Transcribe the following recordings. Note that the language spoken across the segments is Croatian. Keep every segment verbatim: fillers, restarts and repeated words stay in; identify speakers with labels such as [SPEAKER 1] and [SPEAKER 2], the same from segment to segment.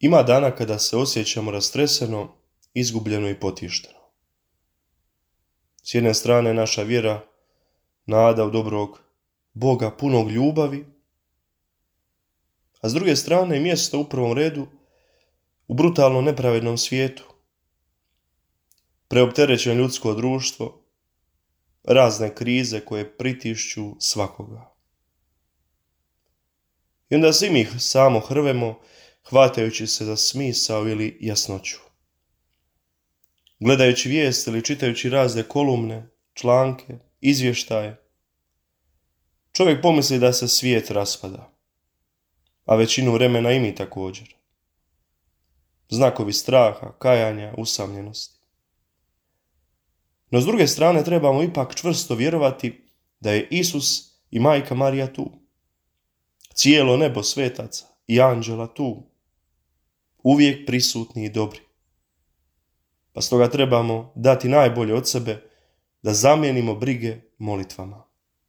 [SPEAKER 1] Ima dana kada se osjećamo rastreseno, izgubljeno i potišteno. S jedne strane naša vjera, nada u dobrog Boga punog ljubavi, a s druge strane mjesto u prvom redu u brutalno nepravednom svijetu. Preopterećeno ljudsko društvo, razne krize koje pritišću svakoga. I onda svi mi samo hrvemo, hvatajući se za smisao ili jasnoću. Gledajući vijesti ili čitajući razne kolumne, članke, izvještaje, čovjek pomisli da se svijet raspada, a većinu vremena i mi također. Znakovi straha, kajanja, usamljenosti. No s druge strane trebamo ipak čvrsto vjerovati da je Isus i majka Marija tu. Cijelo nebo svetaca i anđela tu. Uvijek prisutni i dobri. Pa stoga trebamo dati najbolje od sebe da zamijenimo brige molitvama.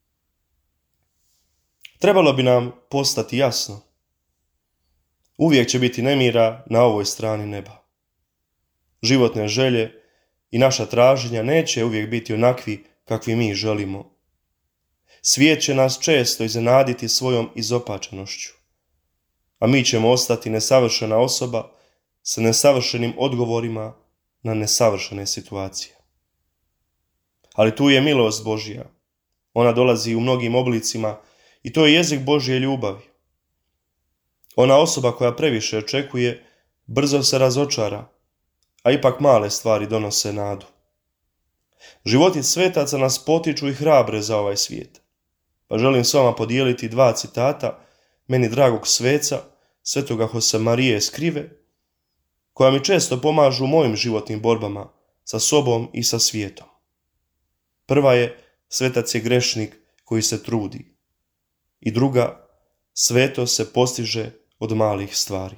[SPEAKER 1] Trebalo bi nam postati jasno. Uvijek će biti nemira na ovoj strani neba. Životne želje i naša traženja neće uvijek biti onakvi kakvi mi želimo. Svijet će nas često iznenaditi svojom izopačenošću, a mi ćemo ostati nesavršena osoba sa nesavršenim odgovorima na nesavršene situacije. Ali tu je milost Božja. Ona dolazi u mnogim oblicima i to je jezik Božje ljubavi. Ona osoba koja previše očekuje, brzo se razočara, a ipak male stvari donose nadu. Životi svetaca nas potiču i hrabre za ovaj svijet. Pa želim s vama podijeliti dva citata meni dragog sveca, svetoga Josemarije Escrive, koja mi često pomažu u mojim životnim borbama sa sobom i sa svijetom. Prva je: svetac je grešnik koji se trudi. I druga: svetost se postiže od malih stvari.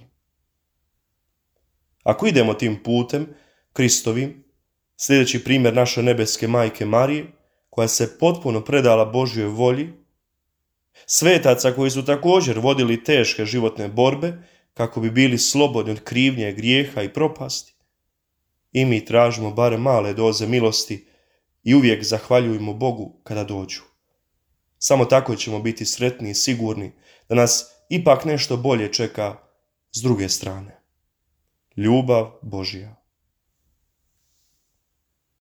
[SPEAKER 1] Ako idemo tim putem, Kristovim, sljedeći primjer naše nebeske majke Marije, koja se potpuno predala Božjoj volji, svetaca koji su također vodili teške životne borbe kako bi bili slobodni od krivnje, grijeha i propasti, i mi tražimo barem male doze milosti i uvijek zahvaljujemo Bogu kada dođu. Samo tako ćemo biti sretni i sigurni da nas ipak nešto bolje čeka s druge strane. Ljubav Božja.